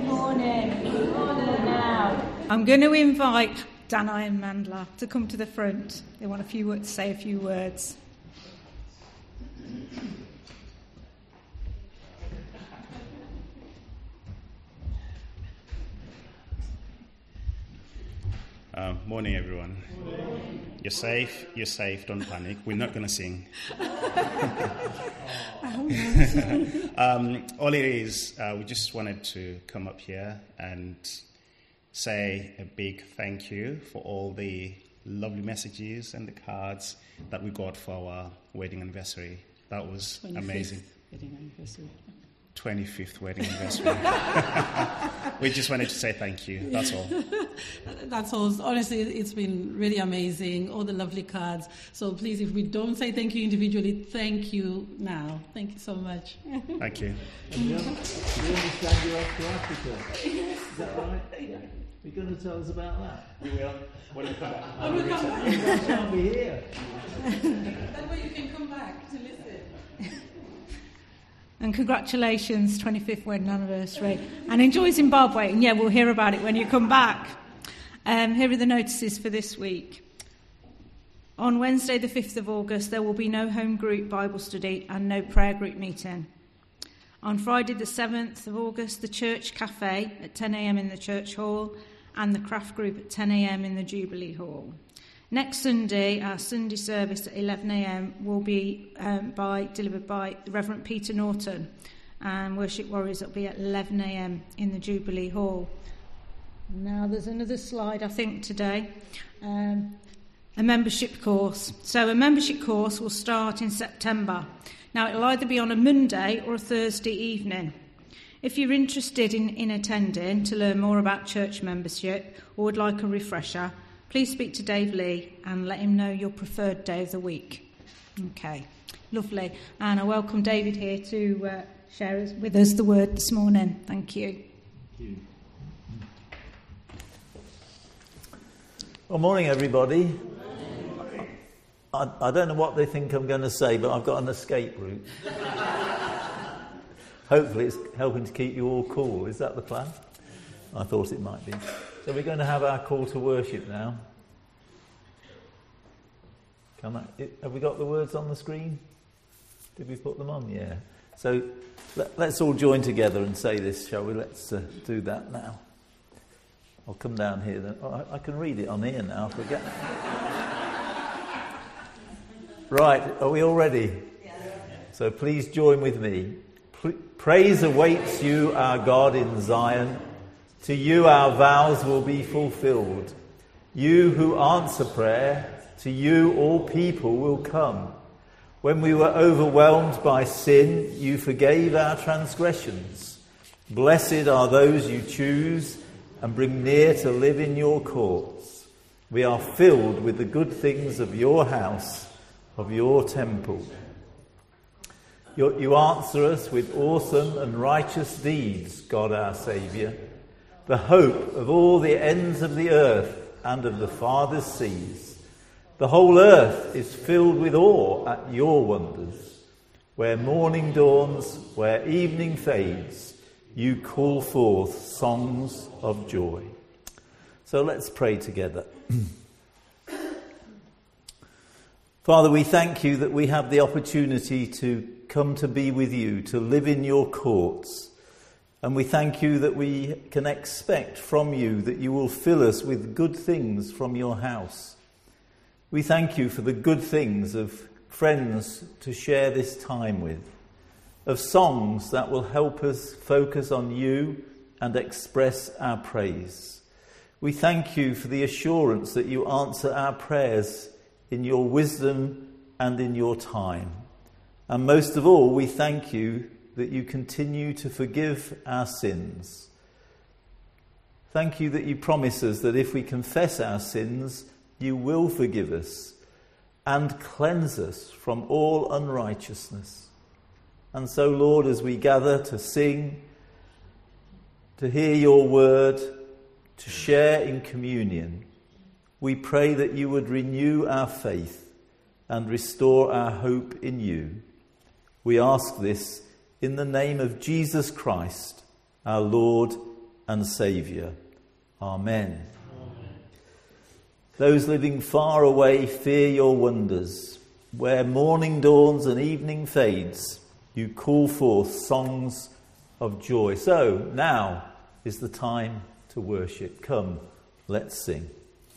Morning. Now, I'm going to invite Danai and Mandla to come to the front. They want to say a few words. Morning, everyone. Morning. You're safe, don't panic. We're not going to sing. All it is, we just wanted to come up here and say a big thank you for all the lovely messages and the cards that we got for our wedding anniversary. That was amazing. Wedding anniversary. 25th wedding anniversary. We just wanted to say thank you. That's all. That's all. Honestly, it's been really amazing. All the lovely cards. So please, if we don't say thank you individually, thank you now. Thank you so much. Thank you. And we understand you're off to Africa. Is that right? Yeah. You're going to tell us about that? We will. When we come back. You can't be here. That way you can come back to listen. And congratulations, 25th wedding anniversary. And enjoy Zimbabwe. And yeah, we'll hear about it when you come back. Here are the notices for this week. On Wednesday, the 5th of August, there will be no home group Bible study and no prayer group meeting. On Friday, the 7th of August, the church cafe at 10 a.m. in the church hall and the craft group at 10 a.m. in the Jubilee Hall. Next Sunday, our Sunday service at 11 a.m. will be delivered by the Reverend Peter Norton, and Worship Warriors will be at 11 a.m. in the Jubilee Hall. Now, there's another slide, I think, today. A membership course. So a membership course will start in September. Now, it'll either be on a Monday or a Thursday evening. If you're interested in attending to learn more about church membership or would like a refresher, please speak to Dave Lee and let him know your preferred day of the week. Okay, lovely. And I welcome David here to share with us the word this morning. Thank you. Thank you. Well, morning, everybody. I don't know what they think I'm going to say, but I've got an escape route. Hopefully it's helping to keep you all cool. Is that the plan? I thought it might be. So we're going to have our call to worship now. Have we got the words on the screen? Did we put them on? Yeah. So let's all join together and say this, shall we? Let's do that now. I'll come down here then. Oh, I can read it on here now. I forget. Right, are we all ready? Yeah. So please join with me. Praise awaits you, our God in Zion. To you our vows will be fulfilled. You who answer prayer, to you all people will come. When we were overwhelmed by sin, you forgave our transgressions. Blessed are those you choose and bring near to live in your courts. We are filled with the good things of your house, of your temple. You answer us with awesome and righteous deeds, God our Saviour, the hope of all the ends of the earth and of the farthest seas. The whole earth is filled with awe at your wonders. Where morning dawns, where evening fades, you call forth songs of joy. So let's pray together. Father, we thank you that we have the opportunity to come to be with you, to live in your courts. And we thank you that we can expect from you that you will fill us with good things from your house. We thank you for the good things of friends to share this time with, of songs that will help us focus on you and express our praise. We thank you for the assurance that you answer our prayers in your wisdom and in your time. And most of all, we thank you that you continue to forgive our sins. Thank you that you promise us that if we confess our sins, you will forgive us and cleanse us from all unrighteousness. And so, Lord, as we gather to sing, to hear your word, to share in communion, we pray that you would renew our faith and restore our hope in you. We ask this in the name of Jesus Christ, our Lord and Saviour. Amen. Those living far away fear your wonders. Where morning dawns and evening fades, you call forth songs of joy. So now is the time to worship. Come, let's sing.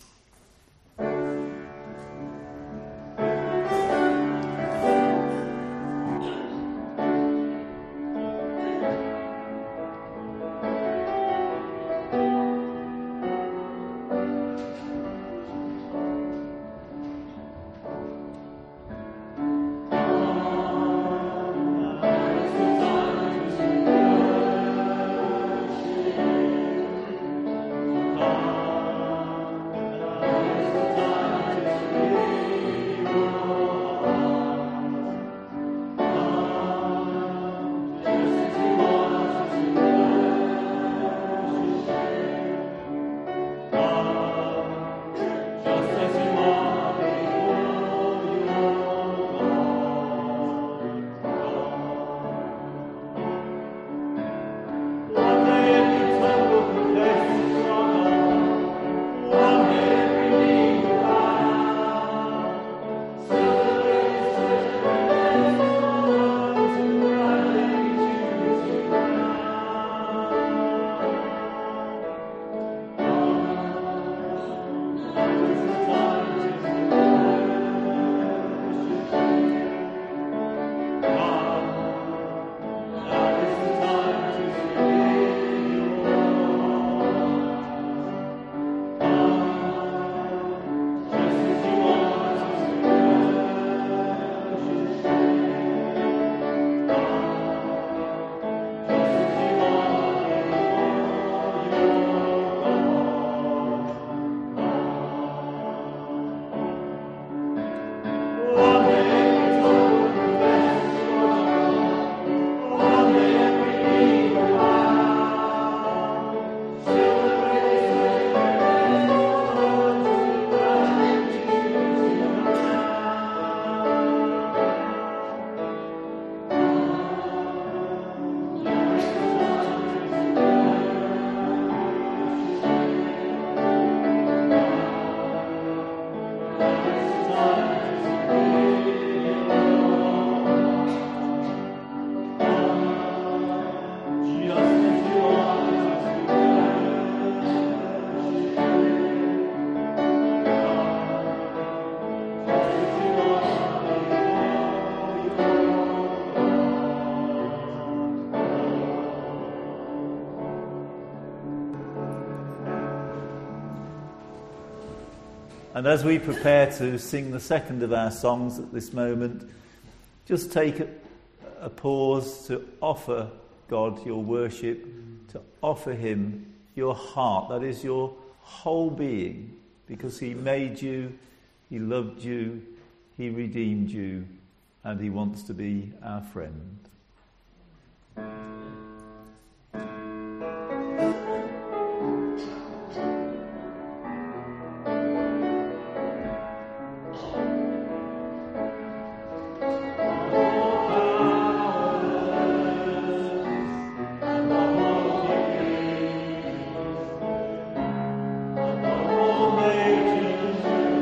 And as we prepare to sing the second of our songs at this moment, just take a pause to offer God your worship, to offer him your heart, that is your whole being, because he made you, he loved you, he redeemed you, and he wants to be our friend.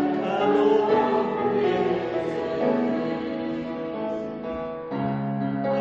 Amen.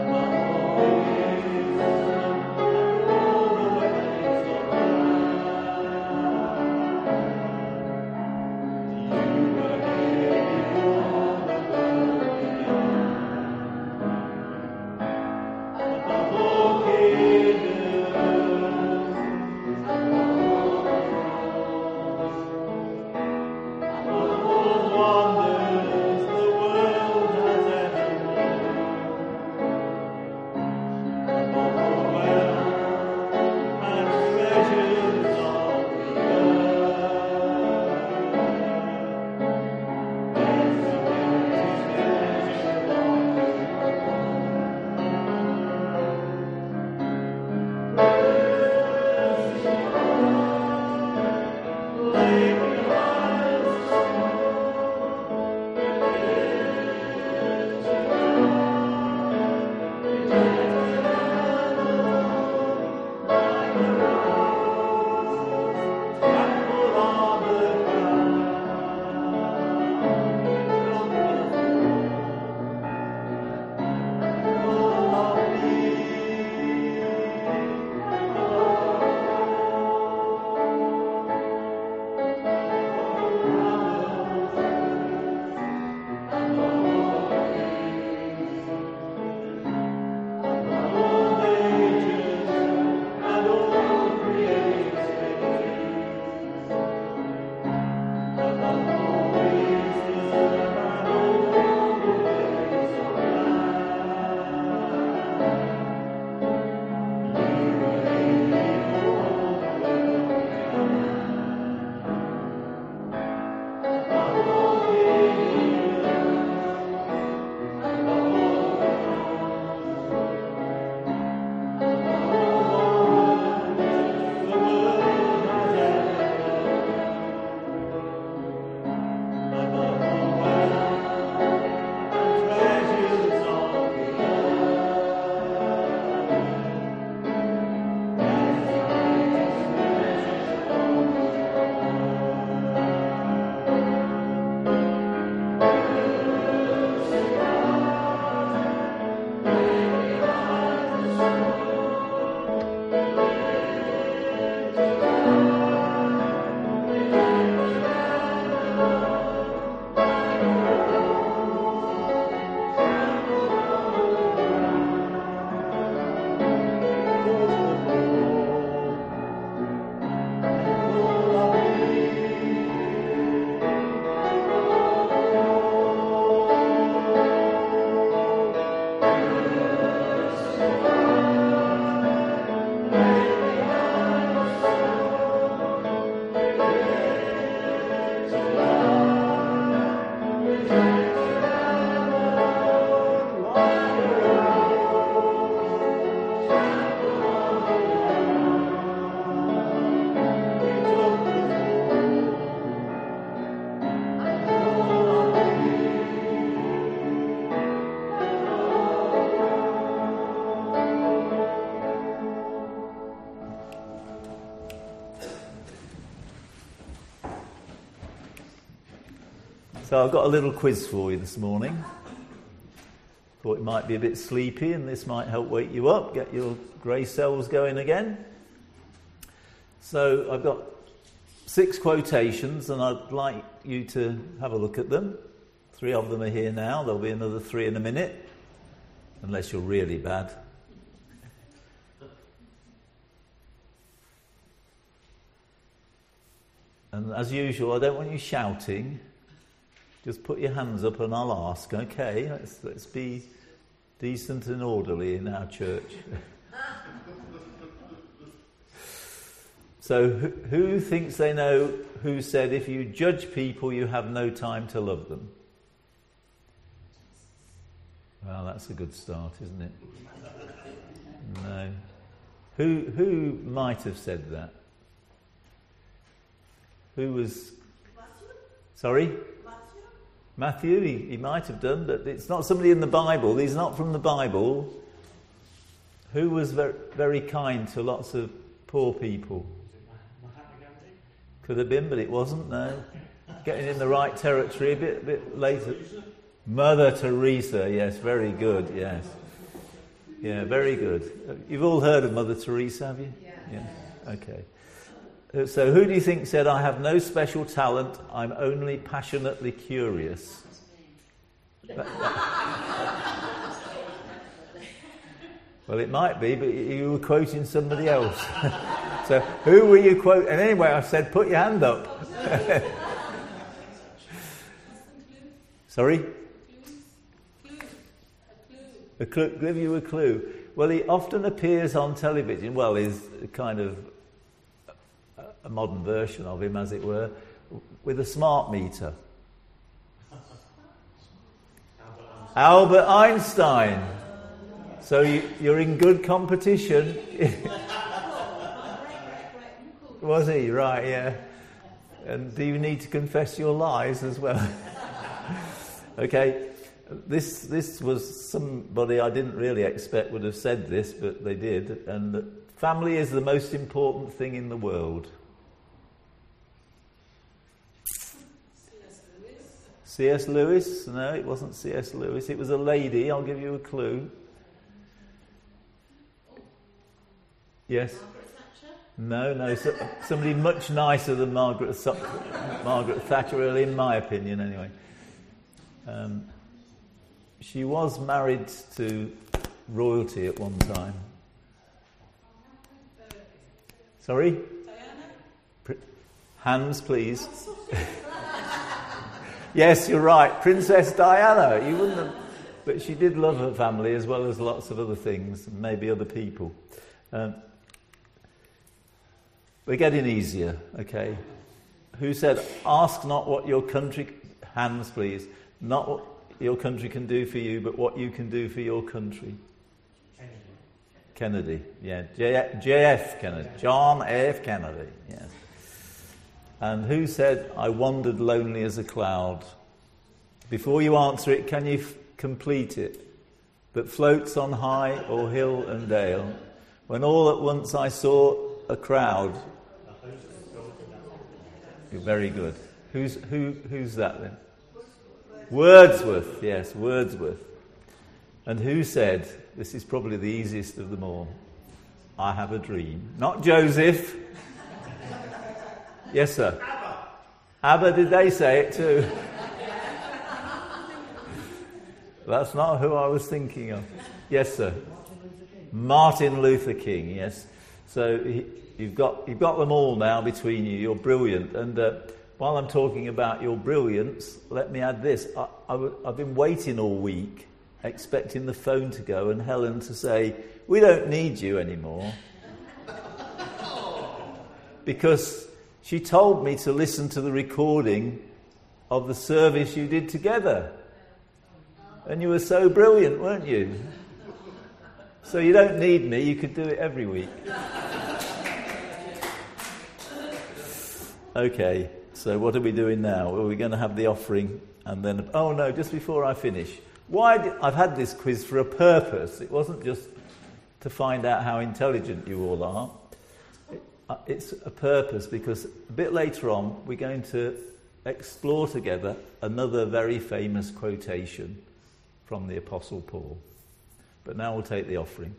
So I've got a little quiz for you this morning. Thought it might be a bit sleepy and this might help wake you up, get your grey cells going again. So I've got 6 quotations and I'd like you to have a look at them. 3 of them are here now, there'll be another 3 in a minute, unless you're really bad. And as usual, I don't want you shouting. Just put your hands up and I'll ask, okay? Let's be decent and orderly in our church. So who thinks they know who said, if you judge people, you have no time to love them? Well, that's a good start, isn't it? No. Who might have said that? Who was... Sorry? Matthew, he might have done, but it's not somebody in the Bible. He's not from the Bible. Who was very, very kind to lots of poor people? Could have been, but it wasn't, no. Getting in the right territory a bit later. Mother Teresa, yes, very good, yes. Yeah, very good. You've all heard of Mother Teresa, have you? Yeah. Okay. So who do you think said, I have no special talent, I'm only passionately curious? Well, it might be, but you were quoting somebody else. So who were you quoting? And anyway, I said, put your hand up. Sorry? A clue. Give you a clue. Well, he often appears on television. Well, he's kind of a modern version of him, as it were, with a smart meter. Albert Einstein. So you're in good competition. Was he? Right, yeah. And do you need to confess your lies as well? Okay. This was somebody I didn't really expect would have said this, but they did. And family is the most important thing in the world. C.S. Lewis? No, it wasn't C.S. Lewis. It was a lady. I'll give you a clue. Yes? No. Somebody much nicer than Margaret Thatcher, in my opinion, anyway. She was married to royalty at one time. Sorry? Diana? Hands, please. Yes, you're right. Princess Diana. You wouldn't have... But she did love her family as well as lots of other things, and maybe other people. We're getting easier, okay? Who said, ask not what your country... Hands, please. Not what your country can do for you, but what you can do for your country. Kennedy. Yeah. J.F. Kennedy. John F. Kennedy, yes. And who said, I wandered lonely as a cloud? Before you answer it, can you complete it? That floats on high o'er hill and dale, when all at once I saw a crowd. You're very good. Who's that then? Wordsworth, yes, Wordsworth. And who said, this is probably the easiest of them all, I have a dream. Not Joseph. Yes, sir. ABBA, did they say it too? That's not who I was thinking of. Yes, sir. Martin Luther King, yes. So you've got them all now between you. You're brilliant. And while I'm talking about your brilliance, let me add this. I've been waiting all week, expecting the phone to go and Helen to say, we don't need you anymore. Because she told me to listen to the recording of the service you did together. And you were so brilliant, weren't you? So you don't need me, you could do it every week. Okay, so what are we doing now? Well, we're going to have the offering and then... Oh no, just before I finish. I've had this quiz for a purpose. It wasn't just to find out how intelligent you all are. It's a purpose because a bit later on we're going to explore together another very famous quotation from the Apostle Paul. But now we'll take the offering.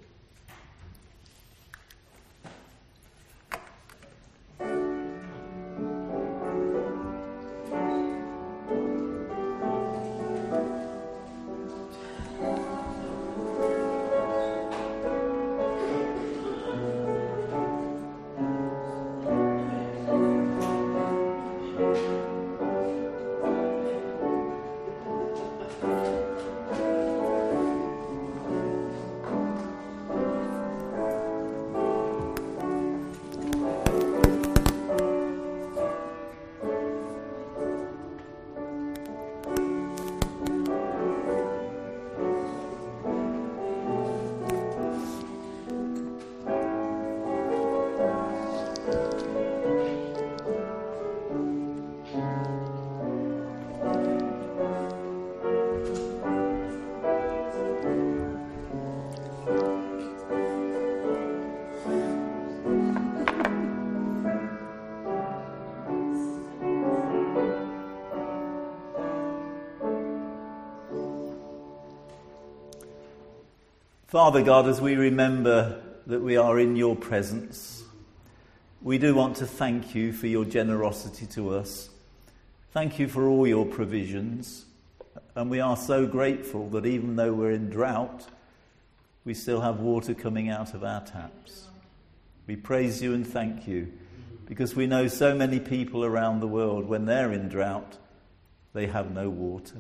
Father God, as we remember that we are in your presence, we do want to thank you for your generosity to us. Thank you for all your provisions. And we are so grateful that even though we're in drought, we still have water coming out of our taps. We praise you and thank you because we know so many people around the world, when they're in drought, they have no water.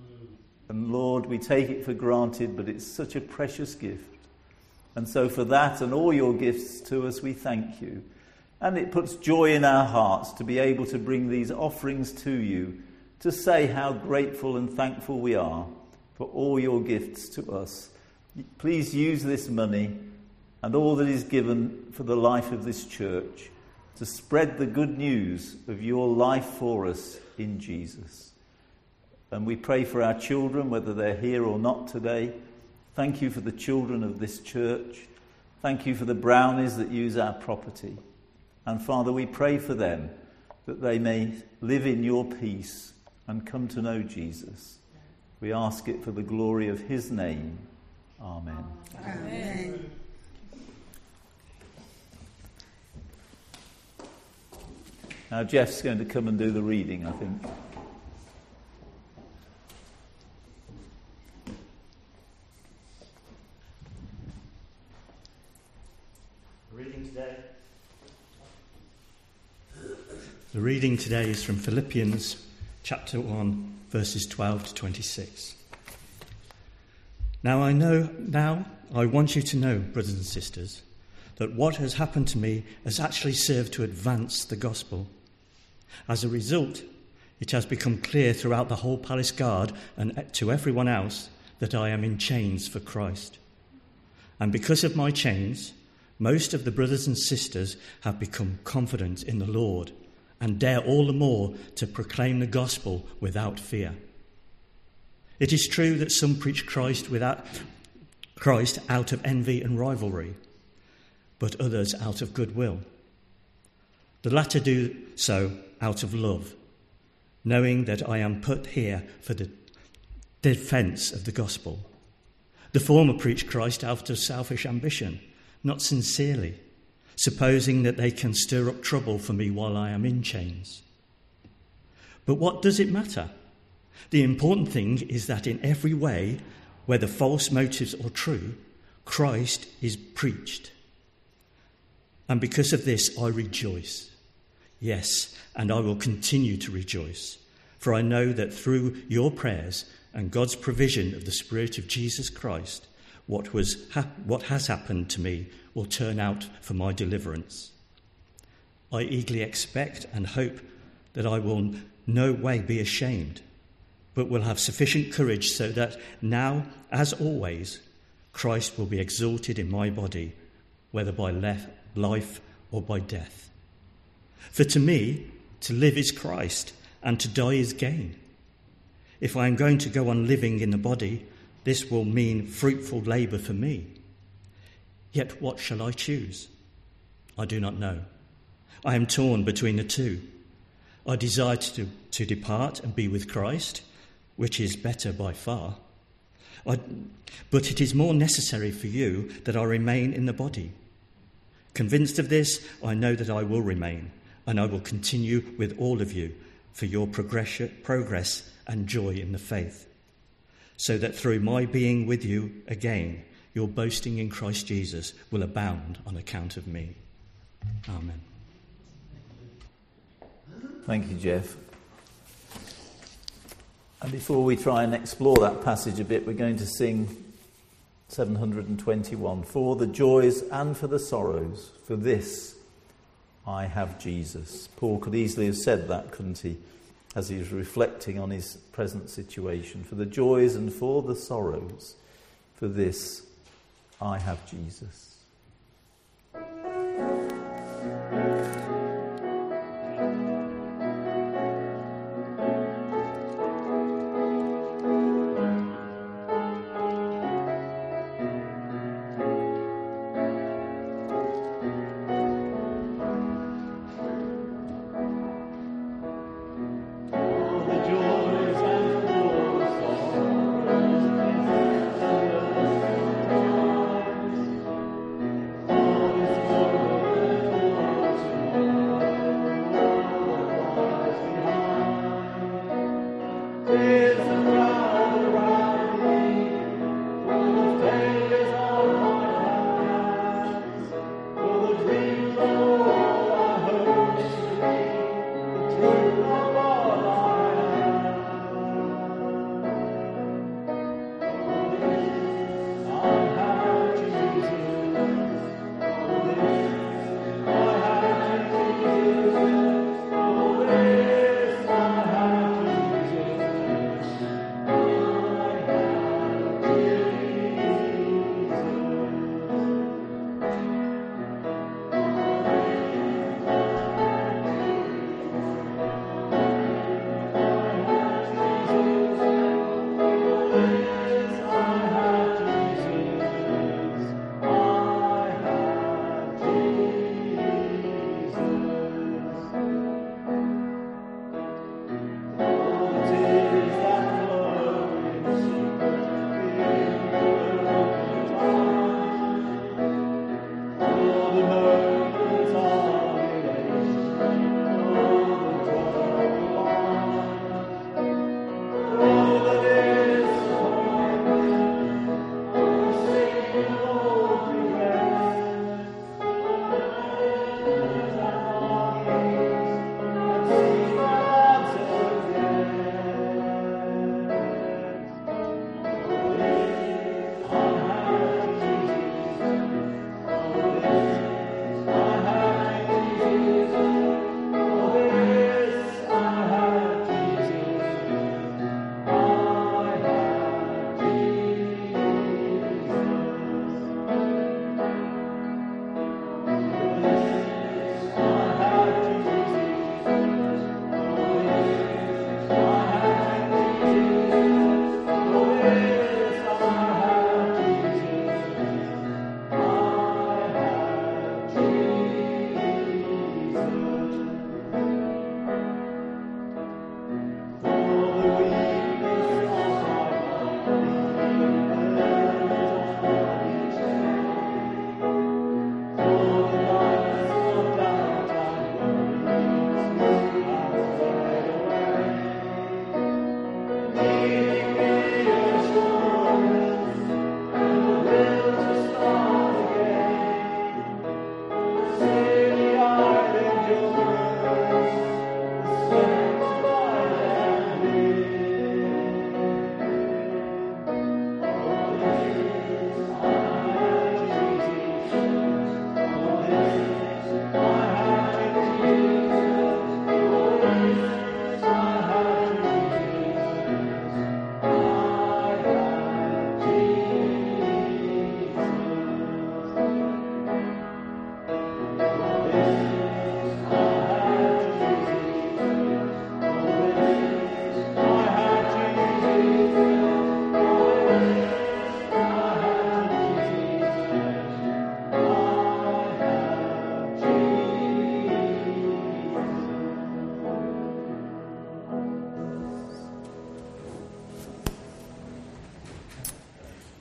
And Lord, we take it for granted, but it's such a precious gift. And so for that and all your gifts to us, we thank you. And it puts joy in our hearts to be able to bring these offerings to you, to say how grateful and thankful we are for all your gifts to us. Please use this money and all that is given for the life of this church to spread the good news of your life for us in Jesus. And we pray for our children, whether they're here or not today. Thank you for the children of this church. Thank you for the Brownies that use our property. And Father, we pray for them that they may live in your peace and come to know Jesus. We ask it for the glory of his name. Amen. Amen. Now Jeff's going to come and do the reading, I think. The reading today is from Philippians chapter 1, verses 12 to 26. Now I want you to know, brothers and sisters, that what has happened to me has actually served to advance the gospel. As a result, it has become clear throughout the whole palace guard and to everyone else that I am in chains for Christ. And because of my chains, most of the brothers and sisters have become confident in the Lord and dare all the more to proclaim the gospel without fear. It is true that some preach Christ out of envy and rivalry, but others out of goodwill. The latter do so out of love, knowing that I am put here for the defence of the gospel. The former preach Christ out of selfish ambition, not sincerely, supposing that they can stir up trouble for me while I am in chains. But what does it matter? The important thing is that in every way, whether false motives or true, Christ is preached. And because of this, I rejoice. Yes, and I will continue to rejoice, for I know that through your prayers and God's provision of the Spirit of Jesus Christ, what has happened to me will turn out for my deliverance. I eagerly expect and hope that I will no way be ashamed, but will have sufficient courage so that now, as always, Christ will be exalted in my body, whether by life or by death. For to me, to live is Christ, and to die is gain. If I am going to go on living in the body, this will mean fruitful labour for me. Yet what shall I choose? I do not know. I am torn between the two. I desire to depart and be with Christ, which is better by far. But it is more necessary for you that I remain in the body. Convinced of this, I know that I will remain, and I will continue with all of you for your progress and joy in the faith, so that through my being with you again, your boasting in Christ Jesus will abound on account of me. Amen. Thank you, Jeff. And before we try and explore that passage a bit, we're going to sing 721. For the joys and for the sorrows, for this I have Jesus. Paul could easily have said that, couldn't he, as he was reflecting on his present situation. For the joys and for the sorrows, for this I have Jesus.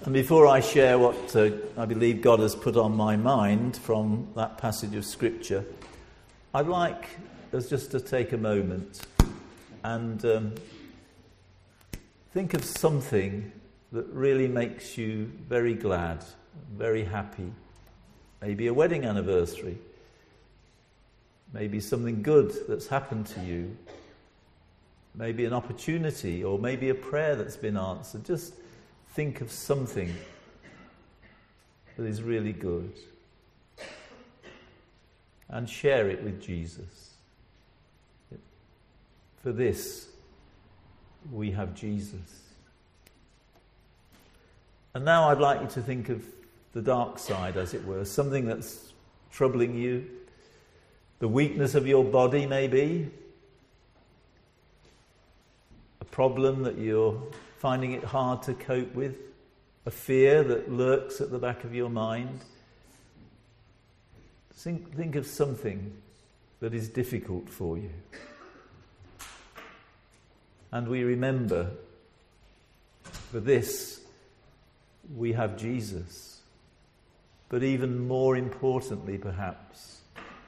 And before I share what I believe God has put on my mind from that passage of Scripture, I'd like us just to take a moment and think of something that really makes you very glad, very happy. Maybe a wedding anniversary. Maybe something good that's happened to you. Maybe an opportunity, or maybe a prayer that's been answered. Just think of something that is really good and share it with Jesus. For this, we have Jesus. And now I'd like you to think of the dark side, as it were, something that's troubling you, the weakness of your body maybe, a problem that you're finding it hard to cope with, a fear that lurks at the back of your mind. Think of something that is difficult for you. And we remember, for this, we have Jesus. But even more importantly, perhaps,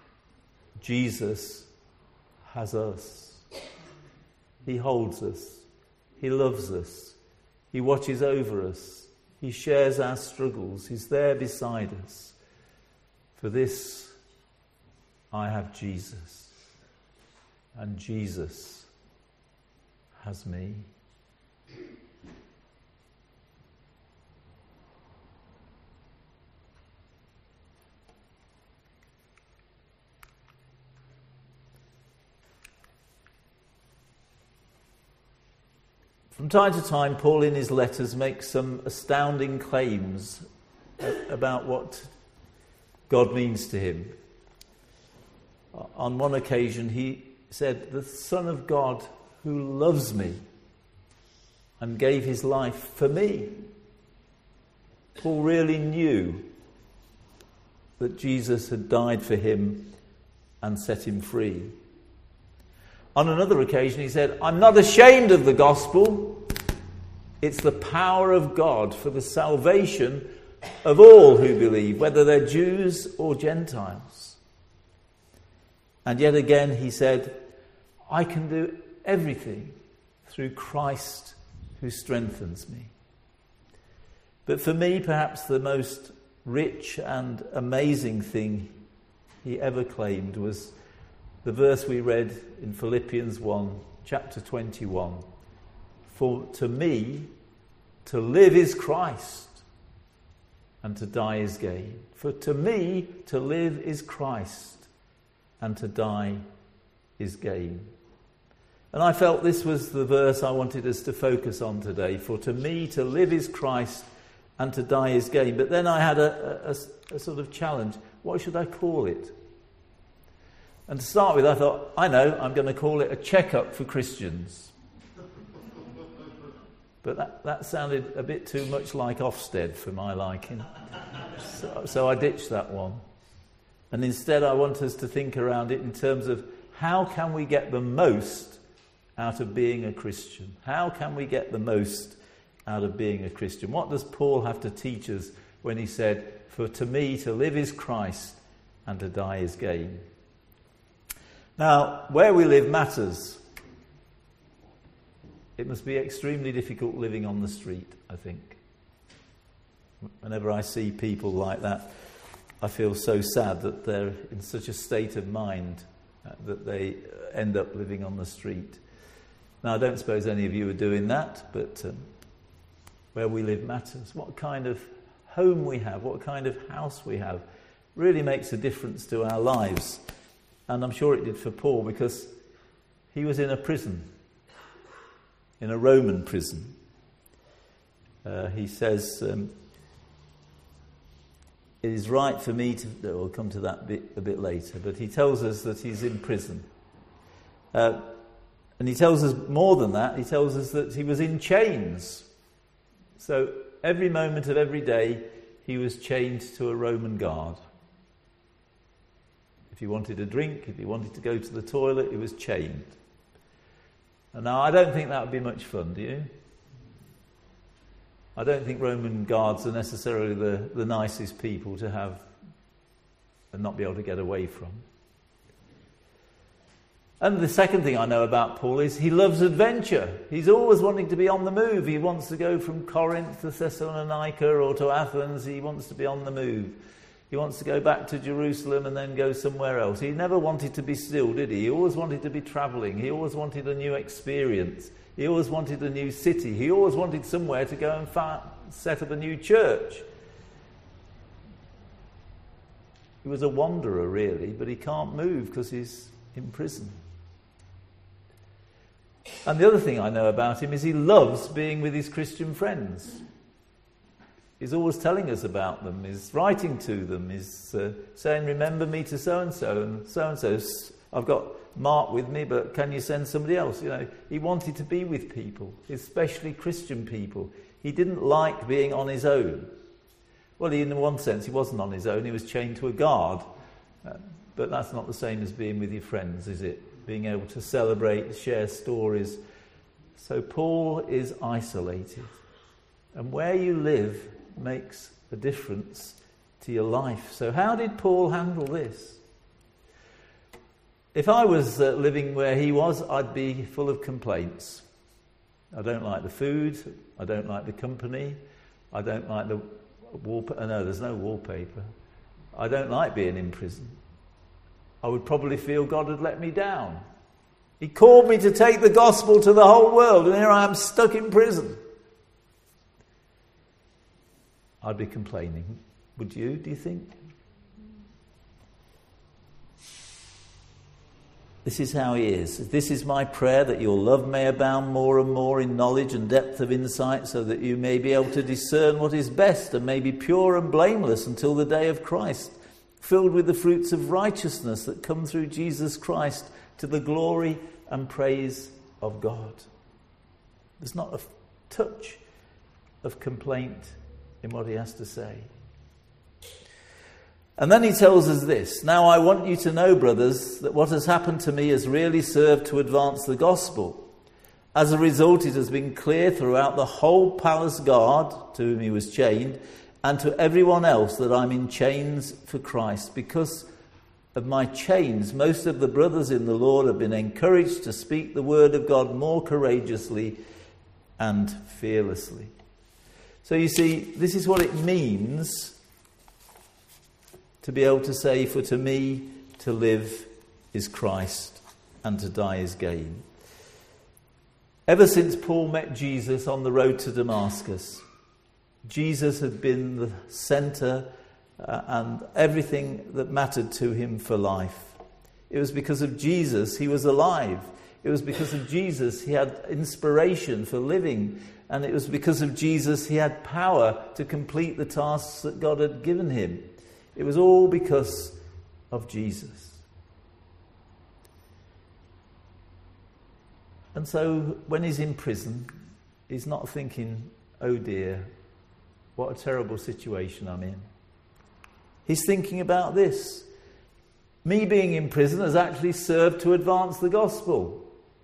Jesus has us. He holds us. He loves us. He watches over us. He shares our struggles. He's there beside us. For this, I have Jesus. And Jesus has me. From time to time, Paul in his letters makes some astounding claims about what God means to him. On one occasion, he said, "The Son of God who loves me and gave his life for me." Paul really knew that Jesus had died for him and set him free. On another occasion, he said, "I'm not ashamed of the gospel. It's the power of God for the salvation of all who believe, whether they're Jews or Gentiles." And yet again, he said, "I can do everything through Christ who strengthens me." But for me, perhaps the most rich and amazing thing he ever claimed was the verse we read in Philippians 1, chapter 21. "For to me, to live is Christ, and to die is gain." For to me, to live is Christ, and to die is gain. And I felt this was the verse I wanted us to focus on today. For to me, to live is Christ, and to die is gain. But then I had a sort of challenge. What should I call it? And to start with, I thought, I know, I'm going to call it a checkup for Christians. But that sounded a bit too much like Ofsted for my liking. So I ditched that one. And instead I want us to think around it in terms of how can we get the most out of being a Christian? How can we get the most out of being a Christian? What does Paul have to teach us when he said, "For to me to live is Christ and to die is gain"? Now, where we live matters. It must be extremely difficult living on the street, I think. Whenever I see people like that, I feel so sad that they're in such a state of mind that they end up living on the street. Now, I don't suppose any of you are doing that, but where we live matters. What kind of home we have, what kind of house we have, really makes a difference to our lives. And I'm sure it did for Paul, because he was in a prison, in a Roman prison. He says, "It is right for me to..." We'll come to that a bit later. But he tells us that he's in prison. And he tells us more than that. He tells us that he was in chains. So every moment of every day, he was chained to a Roman guard. If he wanted a drink, if he wanted to go to the toilet, he was chained. And now, I don't think that would be much fun, do you? I don't think Roman guards are necessarily the nicest people to have and not be able to get away from. And the second thing I know about Paul is he loves adventure. He's always wanting to be on the move. He wants to go from Corinth to Thessalonica or to Athens. He wants to be on the move. He wants to go back to Jerusalem and then go somewhere else. He never wanted to be still, did he? He always wanted to be travelling. He always wanted a new experience. He always wanted a new city. He always wanted somewhere to go and set up a new church. He was a wanderer, really, but he can't move because he's in prison. And the other thing I know about him is he loves being with his Christian friends. He's always telling us about them. He's writing to them. He's saying, remember me to so-and-so and so-and-so. I've got Mark with me, but can you send somebody else? You know, he wanted to be with people, especially Christian people. He didn't like being on his own. Well, in one sense, he wasn't on his own. He was chained to a guard. But that's not the same as being with your friends, is it? Being able to celebrate, share stories. So Paul is isolated. And where you live makes a difference to your life. So how did Paul handle this? If I was living where he was, I'd be full of complaints. I don't like the food. I don't like the company. I don't like the wallpaper. No, there's no wallpaper. I don't like being in prison. I would probably feel God had let me down. He called me to take the gospel to the whole world, and here I am stuck in prison. I'd be complaining. Would you, do you think? This is how he is. This is my prayer, that your love may abound more and more in knowledge and depth of insight, so that you may be able to discern what is best and may be pure and blameless until the day of Christ, filled with the fruits of righteousness that come through Jesus Christ to the glory and praise of God. There's not a touch of complaint in what he has to say. And then he tells us this: now I want you to know, brothers, that what has happened to me has really served to advance the gospel. As a result, it has been clear throughout the whole palace guard, to whom he was chained, and to everyone else, that I'm in chains for Christ. Because of my chains, most of the brothers in the Lord have been encouraged to speak the word of God more courageously and fearlessly. So you see, this is what it means to be able to say, for to me to live is Christ and to die is gain. Ever since Paul met Jesus on the road to Damascus, Jesus had been the centre and everything that mattered to him for life. It was because of Jesus he was alive. It was because of Jesus he had inspiration for living. And it was because of Jesus he had power to complete the tasks that God had given him. It was all because of Jesus. And so when he's in prison, he's not thinking, oh dear, what a terrible situation I'm in. He's thinking about this. Me being in prison has actually served to advance the gospel.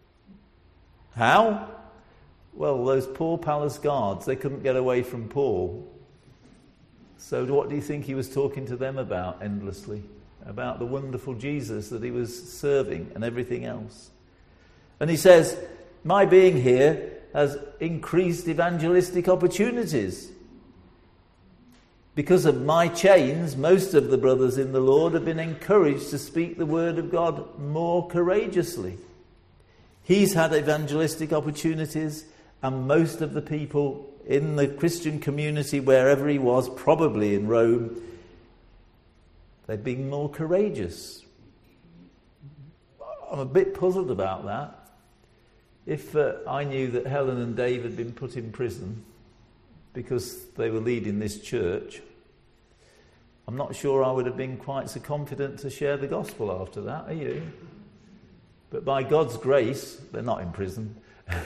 How? Well, those poor palace guards, they couldn't get away from Paul. So what do you think he was talking to them about endlessly? About the wonderful Jesus that he was serving and everything else. And he says, my being here has increased evangelistic opportunities. Because of my chains, most of the brothers in the Lord have been encouraged to speak the word of God more courageously. He's had evangelistic opportunities, and most of the people in the Christian community, wherever he was, probably in Rome, they've been more courageous. I'm a bit puzzled about that. If I knew that Helen and Dave had been put in prison because they were leading this church, I'm not sure I would have been quite so confident to share the gospel after that, are you? But by God's grace, they're not in prison.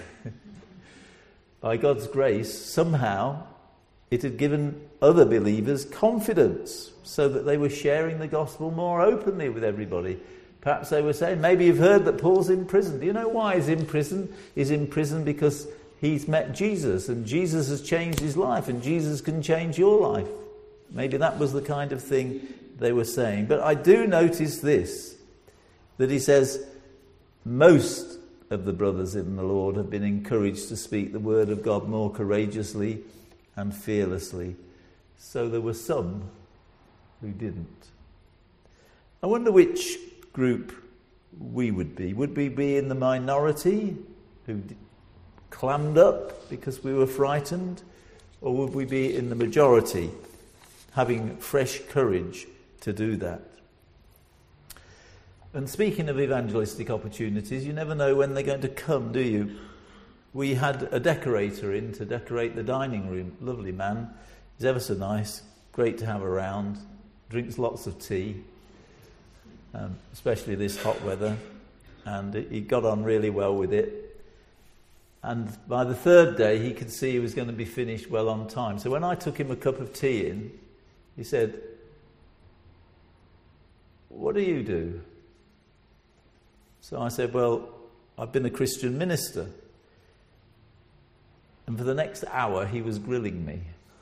By God's grace, somehow it had given other believers confidence so that they were sharing the gospel more openly with everybody. Perhaps they were saying, maybe you've heard that Paul's in prison. Do you know why he's in prison? He's in prison because he's met Jesus, and Jesus has changed his life, and Jesus can change your life. Maybe that was the kind of thing they were saying. But I do notice this, that he says, most of the brothers in the Lord have been encouraged to speak the word of God more courageously and fearlessly. So there were some who didn't. I wonder which group we would be. Would we be in the minority who clammed up because we were frightened? Or would we be in the majority, having fresh courage to do that? And speaking of evangelistic opportunities, you never know when they're going to come, do you? We had a decorator in to decorate the dining room. Lovely man. He's ever so nice. Great to have around. Drinks lots of tea, especially this hot weather. And he got on really well with it. And by the third day, he could see he was going to be finished well on time. So when I took him a cup of tea in, he said, "What do you do?" So I said, "Well, I've been a Christian minister." And for the next hour, he was grilling me.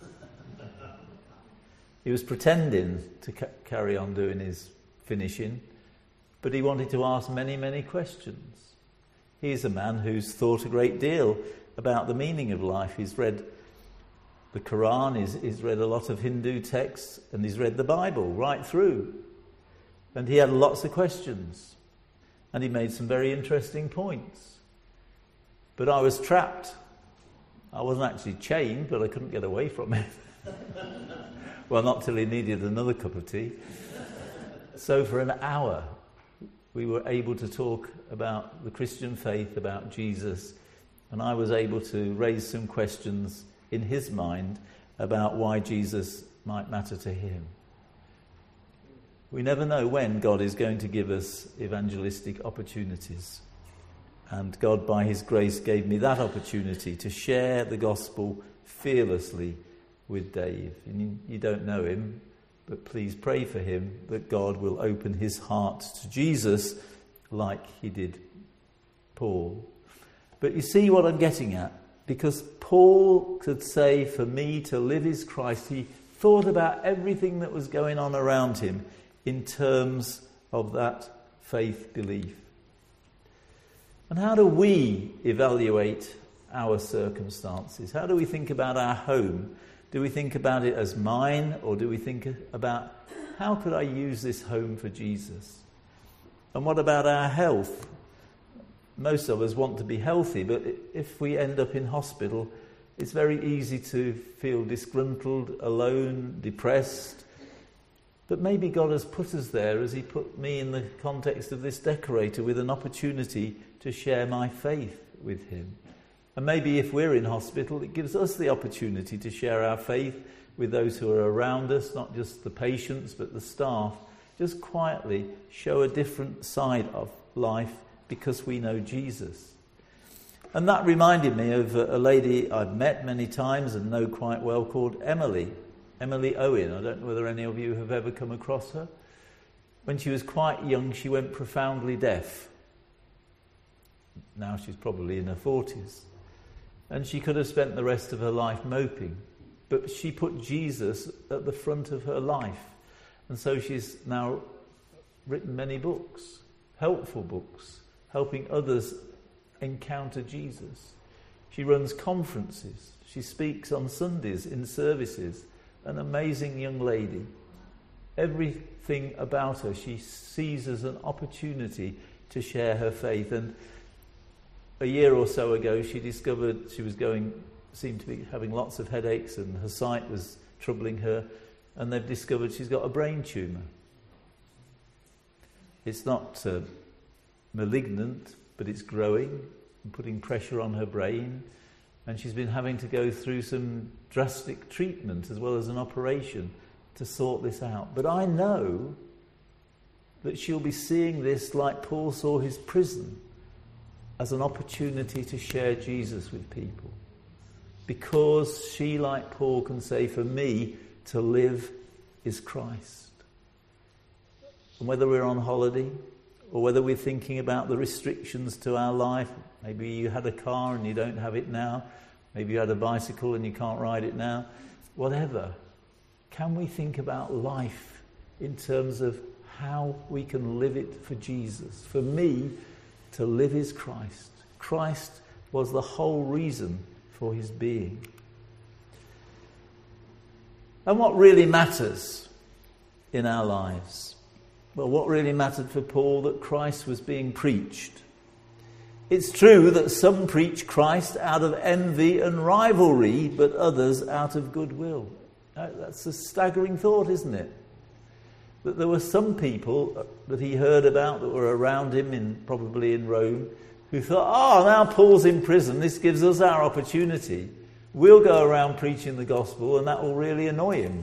He was pretending to carry on doing his finishing, but he wanted to ask many, many questions. He's a man who's thought a great deal about the meaning of life. He's read the Quran, he's read a lot of Hindu texts, and he's read the Bible right through. And he had lots of questions. And he made some very interesting points. But I was trapped. I wasn't actually chained, but I couldn't get away from it. Well, not till he needed another cup of tea. So for an hour, we were able to talk about the Christian faith, about Jesus, and I was able to raise some questions in his mind about why Jesus might matter to him. We never know when God is going to give us evangelistic opportunities. And God, by his grace, gave me that opportunity to share the gospel fearlessly with Dave. And you don't know him, but please pray for him that God will open his heart to Jesus like he did Paul. But you see what I'm getting at? Because Paul could say, for me to live is Christ. He thought about everything that was going on around him in terms of that faith belief. And how do we evaluate our circumstances? How do we think about our home? Do we think about it as mine, or do we think about how could I use this home for Jesus? And what about our health? Most of us want to be healthy, but if we end up in hospital, it's very easy to feel disgruntled, alone, depressed. But maybe God has put us there, as he put me in the context of this decorator, with an opportunity to share my faith with him. And maybe if we're in hospital, it gives us the opportunity to share our faith with those who are around us, not just the patients, but the staff. Just quietly show a different side of life because we know Jesus. And that reminded me of a lady I've met many times and know quite well called Emily Owen. I don't know whether any of you have ever come across her. When she was quite young, she went profoundly deaf. Now she's probably in her 40s. And she could have spent the rest of her life moping. But she put Jesus at the front of her life. And so she's now written many books, helpful books, helping others encounter Jesus. She runs conferences. She speaks on Sundays in services. An amazing young lady. Everything about her she sees as an opportunity to share her faith. And a year or so ago, she discovered she seemed to be having lots of headaches, and her sight was troubling her, and they've discovered she's got a brain tumour. It's not malignant, but it's growing and putting pressure on her brain, and she's been having to go through some drastic treatment as well as an operation to sort this out. But I know that she'll be seeing this like Paul saw his prison, as an opportunity to share Jesus with people. Because she, like Paul, can say, for me, to live is Christ. And whether we're on holiday or whether we're thinking about the restrictions to our life. Maybe you had a car and you don't have it now. Maybe you had a bicycle and you can't ride it now. Whatever. Can we think about life in terms of how we can live it for Jesus? For me, to live is Christ. Christ was the whole reason for his being. And what really matters in our lives? Well, what really mattered for Paul? That Christ was being preached. It's true that some preach Christ out of envy and rivalry, but others out of goodwill. That's a staggering thought, isn't it? That there were some people that he heard about that were around him, probably in Rome, who thought, now Paul's in prison, this gives us our opportunity. We'll go around preaching the gospel and that will really annoy him.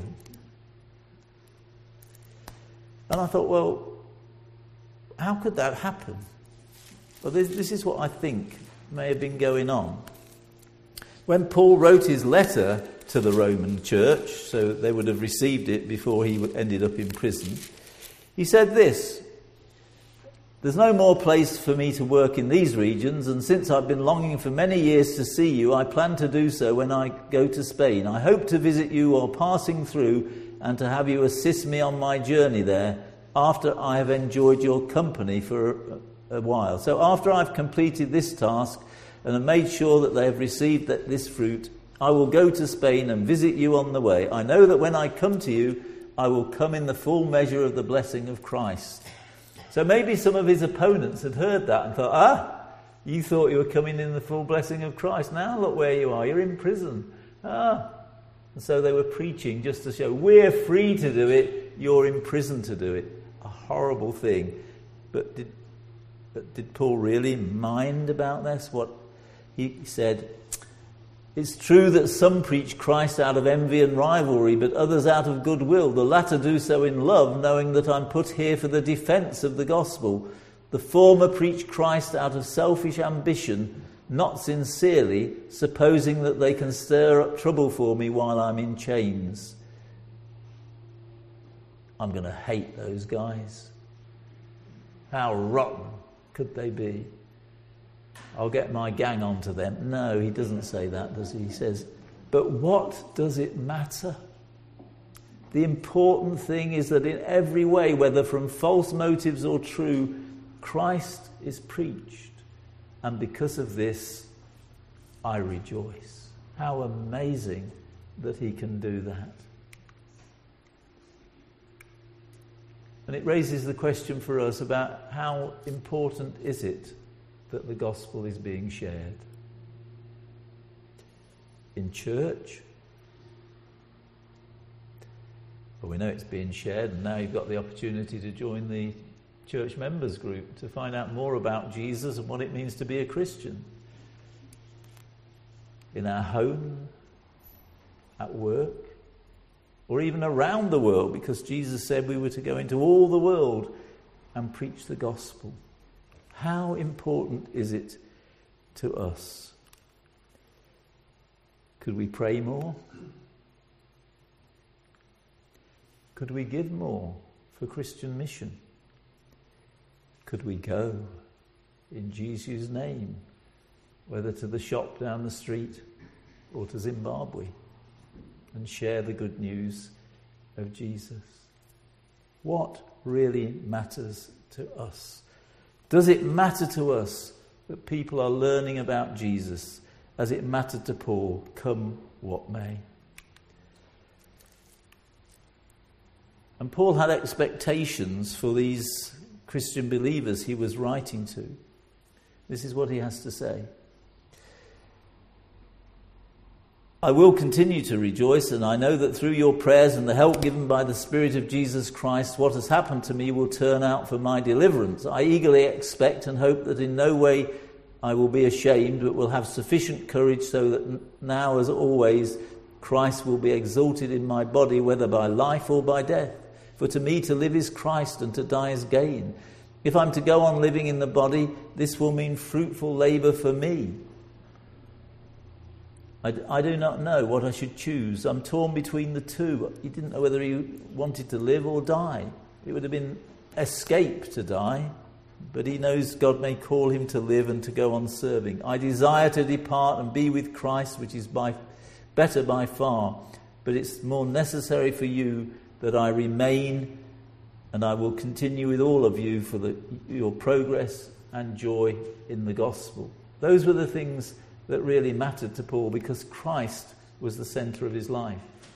And I thought, well, how could that happen? Well, this is what I think may have been going on. When Paul wrote his letter to the Roman church, so they would have received it before he ended up in prison, he said this: "There's no more place for me to work in these regions, and since I've been longing for many years to see you, I plan to do so when I go to Spain. I hope to visit you while passing through and to have you assist me on my journey there after I have enjoyed your company for a while. So after I've completed this task and have made sure that they have received this fruit, I will go to Spain and visit you on the way. I know that when I come to you, I will come in the full measure of the blessing of Christ." So maybe some of his opponents had heard that and thought, you thought you were coming in the full blessing of Christ. Now look where you are, you're in prison. And so they were preaching just to show, we're free to do it, you're in prison to do it. A horrible thing. But did Paul really mind about this? What he said, "It's true that some preach Christ out of envy and rivalry, but others out of goodwill. The latter do so in love, knowing that I'm put here for the defence of the gospel. The former preach Christ out of selfish ambition, not sincerely, supposing that they can stir up trouble for me while I'm in chains." I'm going to hate those guys. How rotten could they be? I'll get my gang onto them. No, he doesn't say that, does he? He says, but what does it matter? The important thing is that in every way, whether from false motives or true, Christ is preached. And because of this, I rejoice. How amazing that he can do that. And it raises the question for us about how important is it that the gospel is being shared? In church? Well, we know it's being shared, and now you've got the opportunity to join the church members group to find out more about Jesus and what it means to be a Christian. In our home, at work, or even around the world, because Jesus said we were to go into all the world and preach the gospel. How important is it to us? Could we pray more? Could we give more for Christian mission? Could we go in Jesus' name, whether to the shop down the street or to Zimbabwe, and share the good news of Jesus? What really matters to us? Does it matter to us that people are learning about Jesus as it mattered to Paul, come what may? And Paul had expectations for these Christian believers he was writing to. This is what he has to say. "I will continue to rejoice, and I know that through your prayers and the help given by the Spirit of Jesus Christ, what has happened to me will turn out for my deliverance. I eagerly expect and hope that in no way I will be ashamed, but will have sufficient courage so that now, as always, Christ will be exalted in my body, whether by life or by death. For to me to live is Christ, and to die is gain. If I'm to go on living in the body, this will mean fruitful labour for me. I do not know what I should choose. I'm torn between the two." He didn't know whether he wanted to live or die. It would have been escape to die, but he knows God may call him to live and to go on serving. I desire to depart and be with Christ, which is better by far, but it's more necessary for you that I remain, and I will continue with all of you for your progress and joy in the gospel. Those were the things that really mattered to Paul, because Christ was the centre of his life.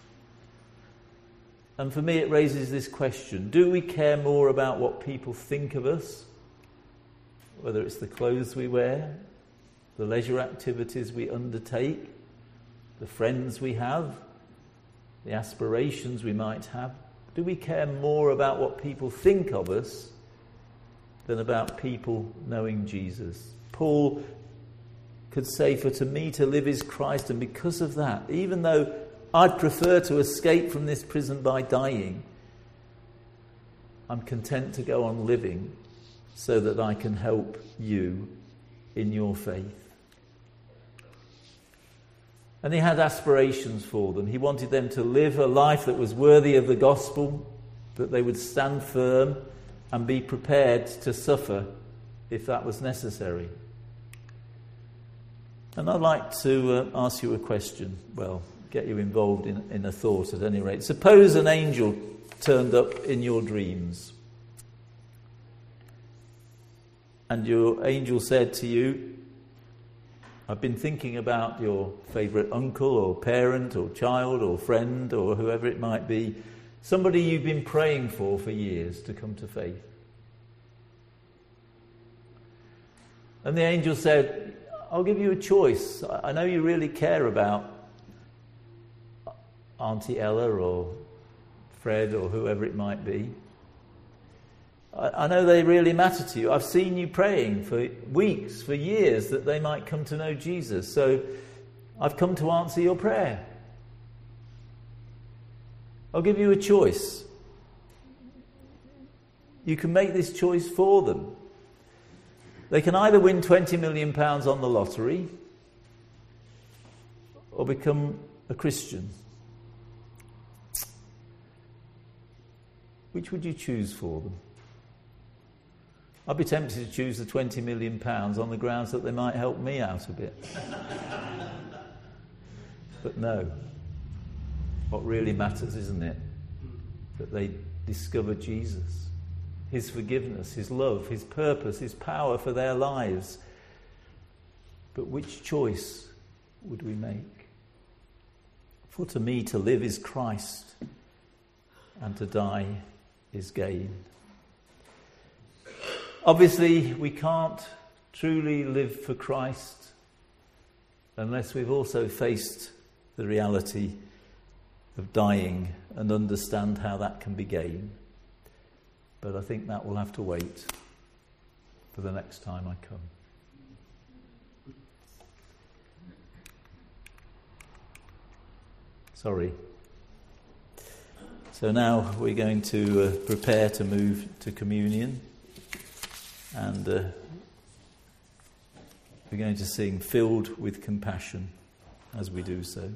And for me it raises this question: do we care more about what people think of us, whether it's the clothes we wear, the leisure activities we undertake, the friends we have, the aspirations we might have? Do we care more about what people think of us than about people knowing Jesus? Paul could say, for to me to live is Christ, and because of that, even though I'd prefer to escape from this prison by dying, I'm content to go on living so that I can help you in your faith. And he had aspirations for them. He wanted them to live a life that was worthy of the gospel, that they would stand firm and be prepared to suffer if that was necessary. And I'd like to ask you a question. Well, get you involved in a thought at any rate. Suppose an angel turned up in your dreams, and your angel said to you, I've been thinking about your favourite uncle or parent or child or friend or whoever it might be, somebody you've been praying for years to come to faith. And the angel said, I'll give you a choice. I know you really care about Auntie Ella or Fred or whoever it might be. I know they really matter to you. I've seen you praying for weeks, for years, that they might come to know Jesus. So I've come to answer your prayer. I'll give you a choice. You can make this choice for them. They can either win £20 million on the lottery or become a Christian. Which would you choose for them? I'd be tempted to choose the £20 million on the grounds that they might help me out a bit. But no. What really matters, isn't it? That they discover Jesus. His forgiveness, his love, his purpose, his power for their lives. But which choice would we make? For to me to live is Christ, and to die is gain. Obviously, we can't truly live for Christ unless we've also faced the reality of dying and understand how that can be gained. But I think that will have to wait for the next time I come. Sorry. So now we're going to prepare to move to communion. And we're going to sing Filled with Compassion as we do so.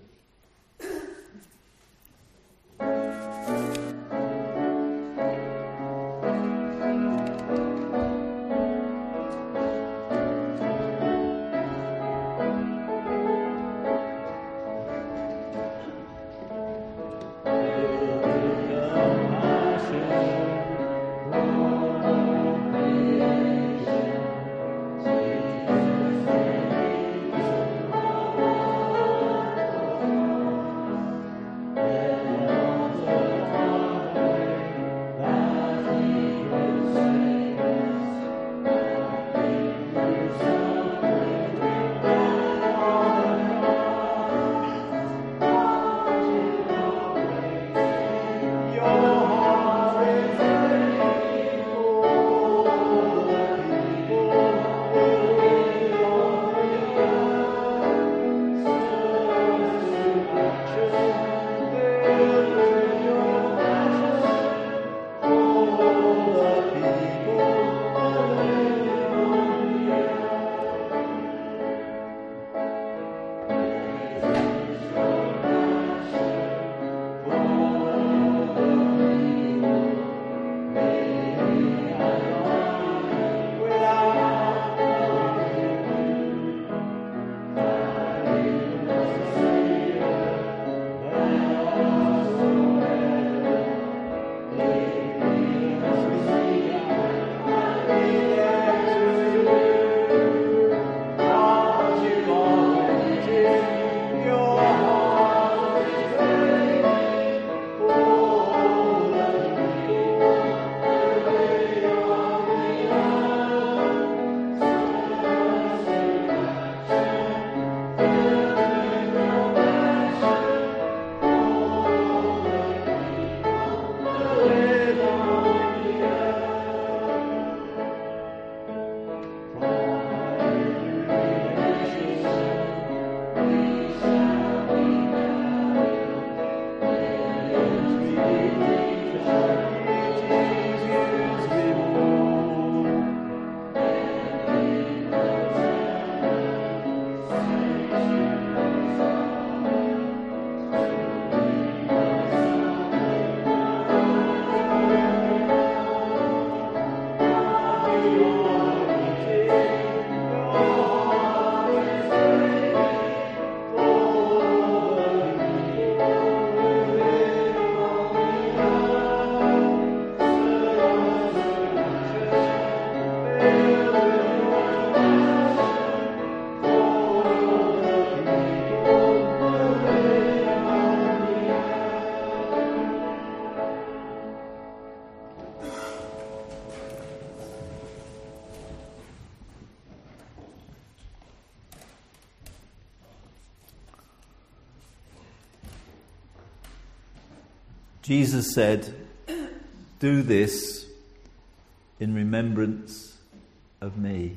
Jesus said, "Do this in remembrance of me."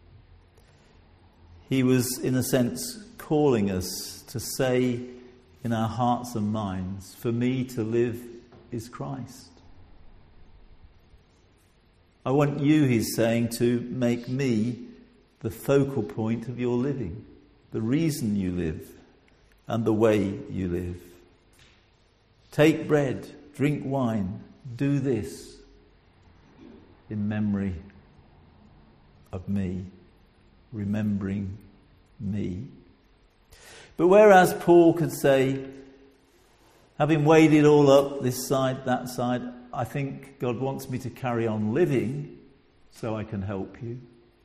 He was, in a sense, calling us to say in our hearts and minds, "For me to live is Christ." I want you, he's saying, to make me the focal point of your living, the reason you live and the way you live. Take bread, drink wine, do this in memory of me, remembering me. But whereas Paul could say, having weighed it all up, this side, that side, I think God wants me to carry on living so I can help you.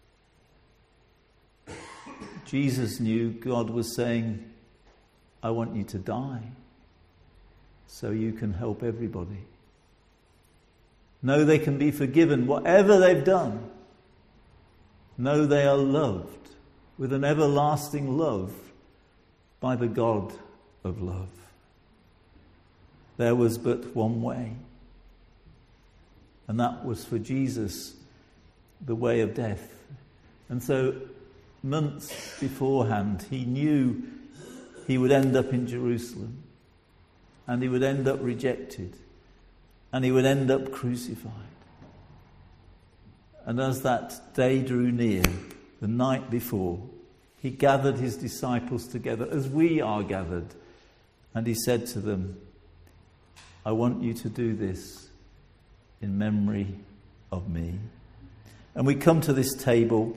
Jesus knew God was saying, I want you to die so you can help everybody. Know they can be forgiven, whatever they've done. Know they are loved with an everlasting love by the God of love. There was but one way, and that was for Jesus, the way of death. And so months beforehand, he knew he would end up in Jerusalem, and he would end up rejected, and he would end up crucified. And as that day drew near, the night before, he gathered his disciples together as we are gathered, and he said to them, I want you to do this in memory of me. And we come to this table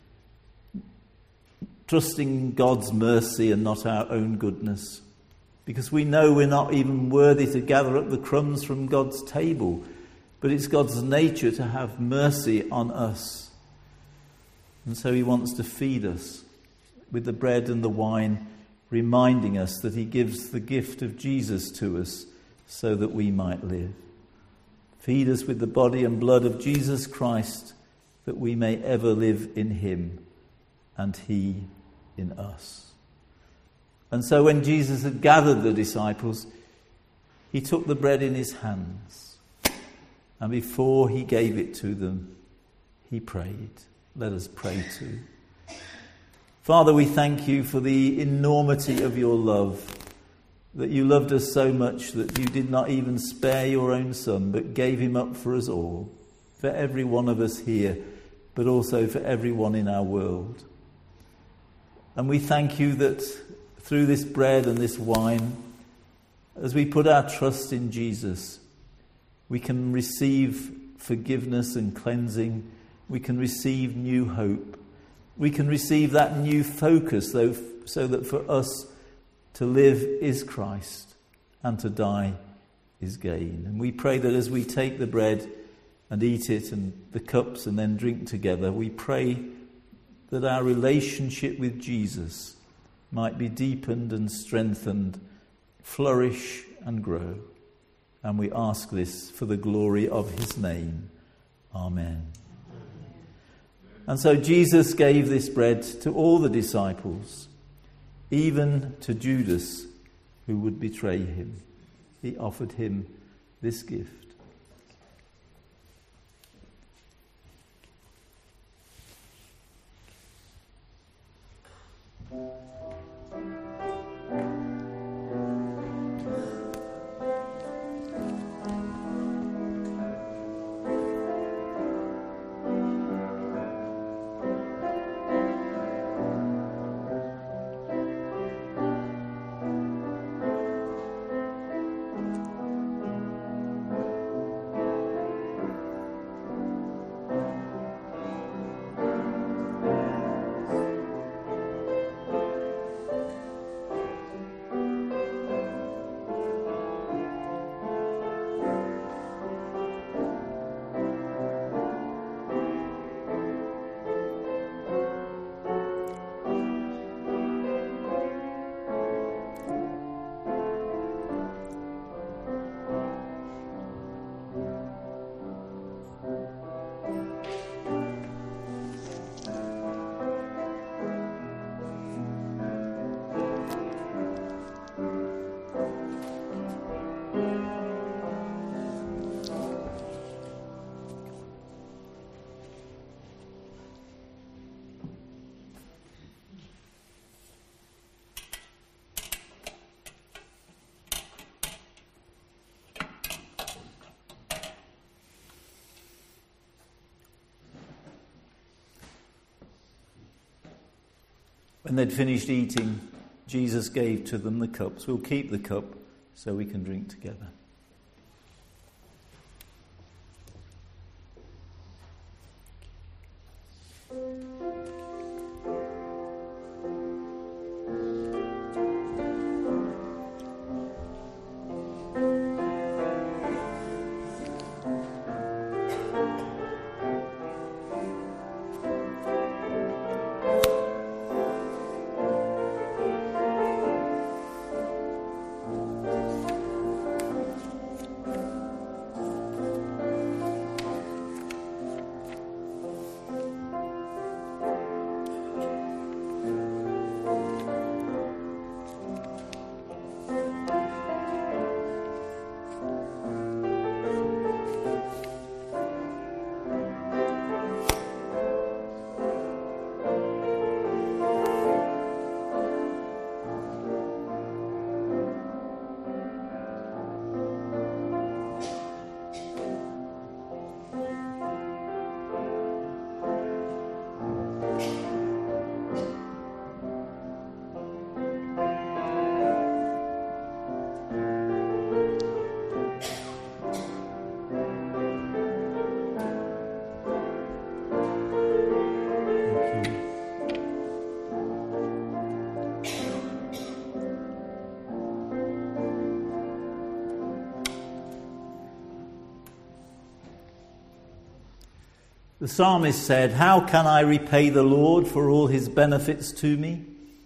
trusting God's mercy and not our own goodness, because we know we're not even worthy to gather up the crumbs from God's table, but it's God's nature to have mercy on us. And so he wants to feed us with the bread and the wine, reminding us that he gives the gift of Jesus to us so that we might live. Feed us with the body and blood of Jesus Christ, that we may ever live in him and he in us. And so when Jesus had gathered the disciples, he took the bread in his hands, and before he gave it to them, he prayed. Let us pray too. Father, we thank you for the enormity of your love, that you loved us so much that you did not even spare your own son, but gave him up for us all, for every one of us here, but also for everyone in our world. And we thank you that through this bread and this wine, as we put our trust in Jesus, we can receive forgiveness and cleansing. We can receive new hope. We can receive that new focus, though, so that for us to live is Christ and to die is gain. And we pray that as we take the bread and eat it and the cups and then drink together, we pray that our relationship with Jesus might be deepened and strengthened, flourish and grow. And we ask this for the glory of his name. Amen. And so Jesus gave this bread to all the disciples, even to Judas, who would betray him. He offered him this gift. When they'd finished eating, Jesus gave to them the cups. We'll keep the cup so we can drink together. The psalmist said, "How can I repay the Lord for all his benefits to me?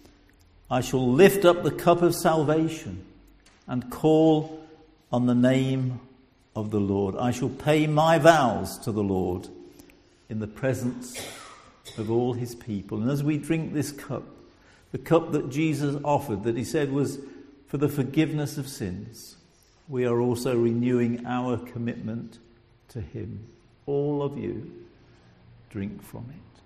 I shall lift up the cup of salvation and call on the name of the Lord. I shall pay my vows to the Lord in the presence of all his people." And as we drink this cup, the cup that Jesus offered, that he said was for the forgiveness of sins, we are also renewing our commitment to him. All of you, drink from it.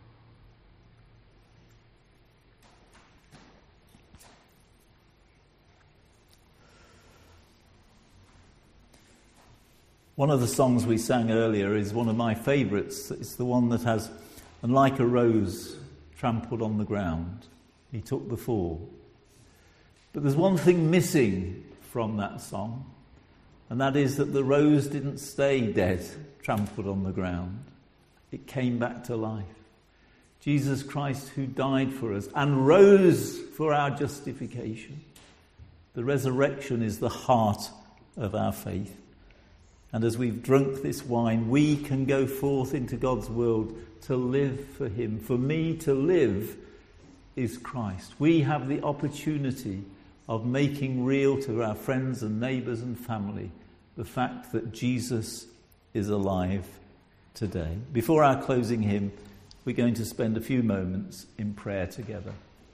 One of the songs we sang earlier is one of my favourites. It's the one that has, "And like a rose trampled on the ground, he took the fall." But there's one thing missing from that song, and that is that the rose didn't stay dead, trampled on the ground. It came back to life. Jesus Christ, who died for us and rose for our justification. The resurrection is the heart of our faith. And as we've drunk this wine, we can go forth into God's world to live for him. For me to live is Christ. We have the opportunity of making real to our friends and neighbours and family the fact that Jesus is alive today. Before our closing hymn, we're going to spend a few moments in prayer together.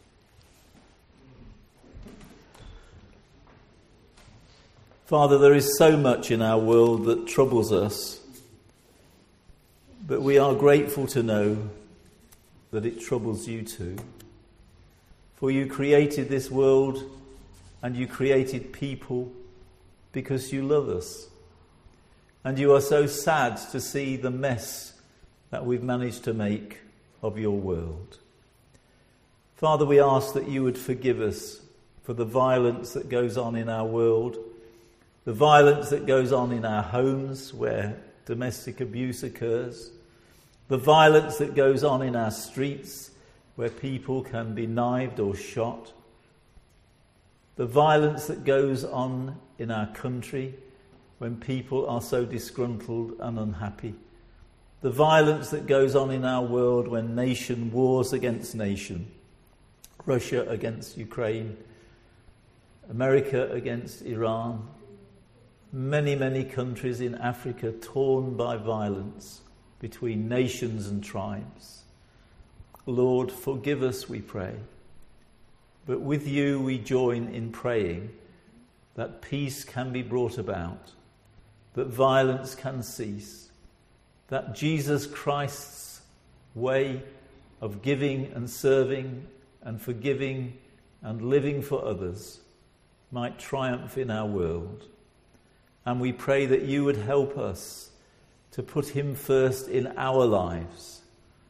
Father, there is so much in our world that troubles us, but we are grateful to know that it troubles you too. For you created this world and you created people because you love us. And you are so sad to see the mess that we've managed to make of your world. Father, we ask that you would forgive us for the violence that goes on in our world, the violence that goes on in our homes where domestic abuse occurs, the violence that goes on in our streets where people can be knifed or shot, the violence that goes on in our country when people are so disgruntled and unhappy, the violence that goes on in our world when nation wars against nation, Russia against Ukraine, America against Iran, many countries in Africa torn by violence between nations and tribes. Lord, forgive us, we pray. But with you we join in praying that peace can be brought about, that violence can cease, that Jesus Christ's way of giving and serving and forgiving and living for others might triumph in our world. And we pray that you would help us to put him first in our lives,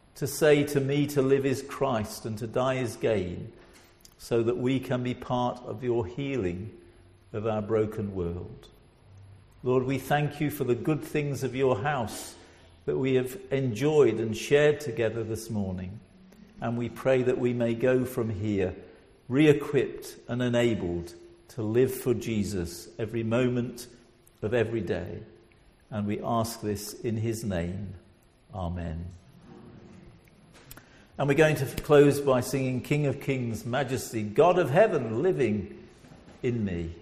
to say to me to live is Christ and to die is gain, so that we can be part of your healing of our broken world. Lord, we thank you for the good things of your house that we have enjoyed and shared together this morning. And we pray that we may go from here re-equipped and enabled to live for Jesus every moment of every day. And we ask this in his name. Amen. And we're going to close by singing King of Kings, Majesty, God of heaven, living in me.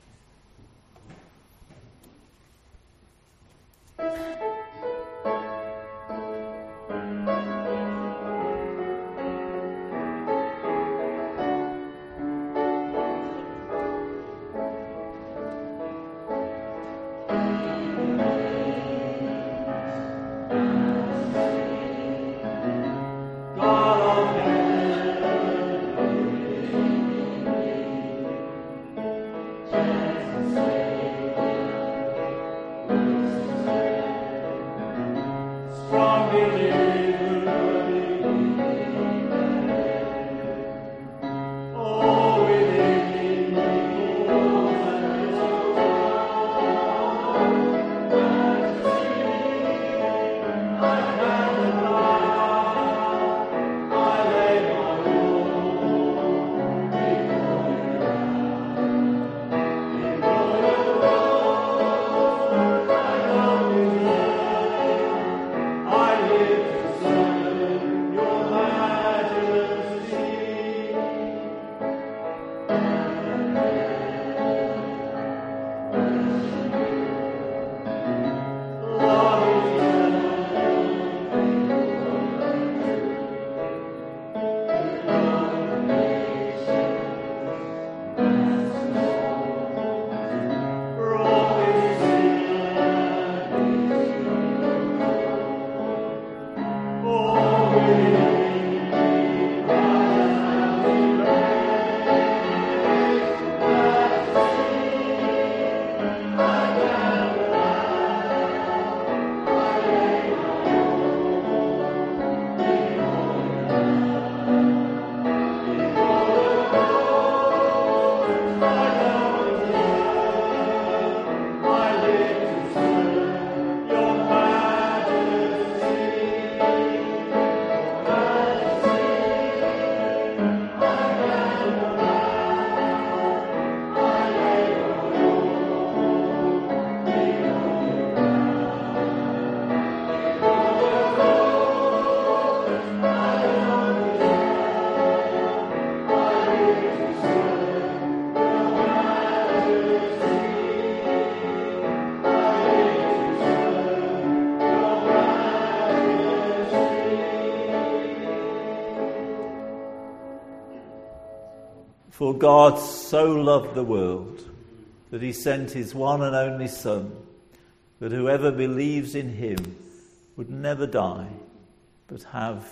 For God so loved the world that he sent his one and only Son, that whoever believes in him would never die, but have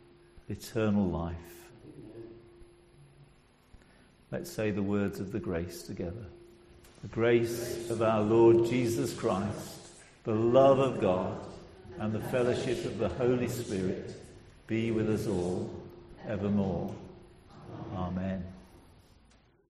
eternal life. Let's say the words of the grace together. The grace of our Lord Jesus Christ, the love of God, and the fellowship of the Holy Spirit be with us all evermore. Amen.